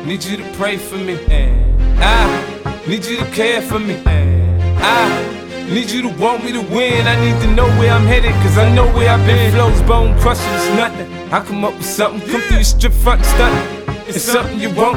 need you to pray for me. I need you to care for me. I need you to want me to win. I need to know where I'm headed, cause I know where I've been. Flows, bone crushing, it's nothing. I come up with something, come through your strip front and stuntin'. It's something you want.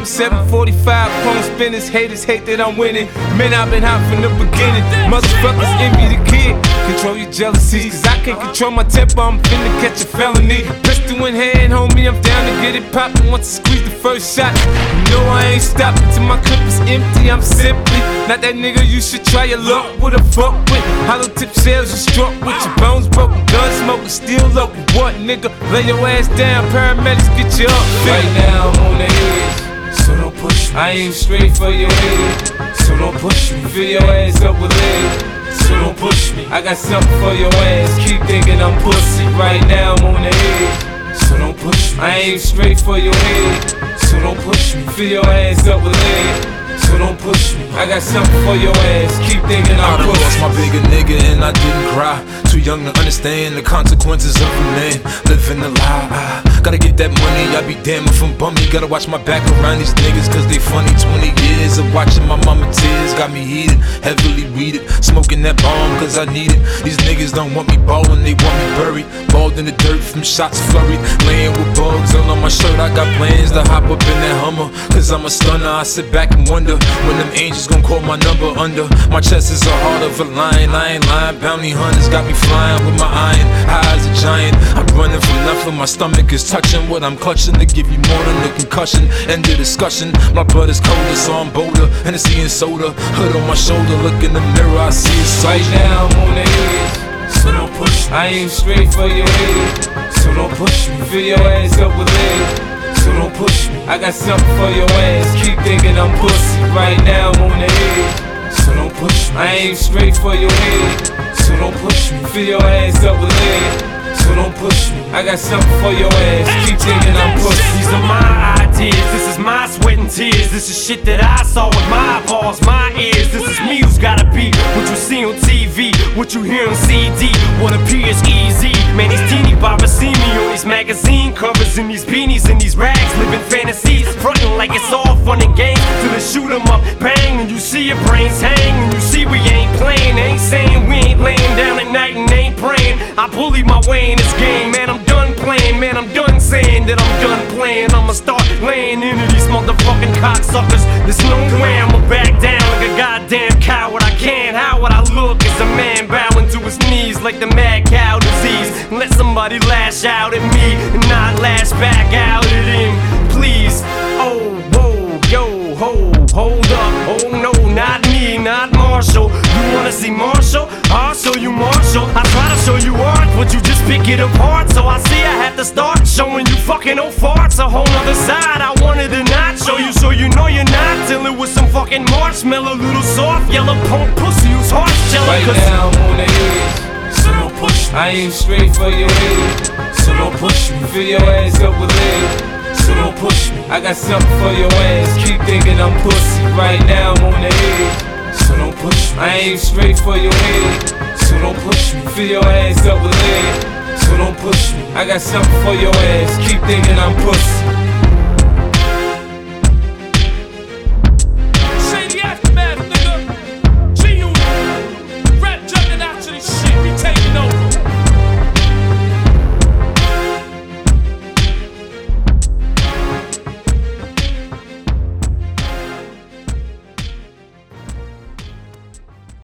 745 chrome spinners, haters hate that I'm winning. Man, I've been hot from the beginning. Motherfuckers envy the kid. Control your jealousies, cause I can't control my temper. I'm finna catch a felony. Pistol in hand, homie, I'm down to get it poppin'. Once I squeeze the first shot, you know I ain't stopping till my clip is empty. I'm simply not that nigga you should try your luck with a fuck with. Hollow tip shells you struck with, your bones broken, gun smoking, still local. What nigga? Lay your ass down, paramedics get you up. Right now I'm on the edge, so don't push me. I aim straight for your head, so don't push me. Fill your ass up with lead, so don't push me. I got something for your ass, keep thinking I'm pussy. Right now I'm on the edge, so don't push me. I aim straight for your head, so don't push me. Fill your ass up with lead, so don't push me. I got something for your ass, keep thinking I'm pussy. I lost my bigger nigga and I didn't cry. Too young to understand the consequences of a man living a lie. Gotta get that money, I be damn if I'm bummy. Gotta watch my back around these niggas cause they funny. 20 years of watching my mama tears got me heated, heavily weeded. Smoking that bomb cause I need it. These niggas don't want me ballin', they want me buried. Balled in the dirt from shots flurried. Laying with bugs all on my shirt. I got plans to hop up in that Hummer, cause I'm a stunner. I sit back and wonder when them angels gon' call my number under. My chest is the heart of a lion, I ain't lying. Bounty hunters got me flying with my iron. High as a giant, I'm running from nothing. My stomach is touching what I'm clutching to give you more than a concussion. End of discussion, my blood is colder, so I'm bolder. Hennessy and soda, hood on my shoulder. Look in the mirror, I see it so. Right now I'm on the edge, so don't push me. I aim straight for your head, so don't push me. Fill your ass up with lead, so don't push me. I got something for your ass, keep thinking I'm pussy. Right now I'm on the edge, so don't push me. I aim straight for your head, so don't push me. Fill your ass up with lead, so don't push me. I got something for your ass, keep thinking I'm pussy. These are my ideas, this is my sweat and tears. This is shit that I saw with my eyeballs, my ears. This is me who's gotta be what you see on TV, what you hear on CD, what appears easy. Man, these teeny boppers see me on these magazine covers, in these beanies, in these rags, living fantasies, frontin' like it's all fun and games till they shoot 'em up, bang, and you see your brains hang, and you see we ain't playing. Ain't saying we ain't laying down at night and ain't praying. I bully my way in this game, man, I'm done playing. Man, I'm done saying that I'm done playing. I'ma start laying into these motherfucking cocksuckers. There's no way I'ma back down like a goddamn coward. I can't. How would I look as a man bowing to his knees like the mad cow disease? Let somebody lash out at me and not lash back out at him, please. Oh, whoa, yo, hold up. Oh no, not me, not Marshall. You wanna see Marshall? I'll show you Marshall. I try to show you art, but you just pick it apart. So I see I have to start showing you fucking old farts. A whole nother side I wanted to not show you, so you know you're not dealing with some fucking marshmallow, little soft yellow punk pussy whose heart's jelly. Right now I'm on the edge, so don't push me. I aim straight for your head, so don't push me. Fill your ass up with lead, so don't push me. I got something for your ass, keep thinking I'm pussy. Right now I'm on the edge, so don't push me. I aim straight for your head, so don't push me. Fill your ass up with lead, so don't push me. I got something for your ass, keep thinking I'm pussy.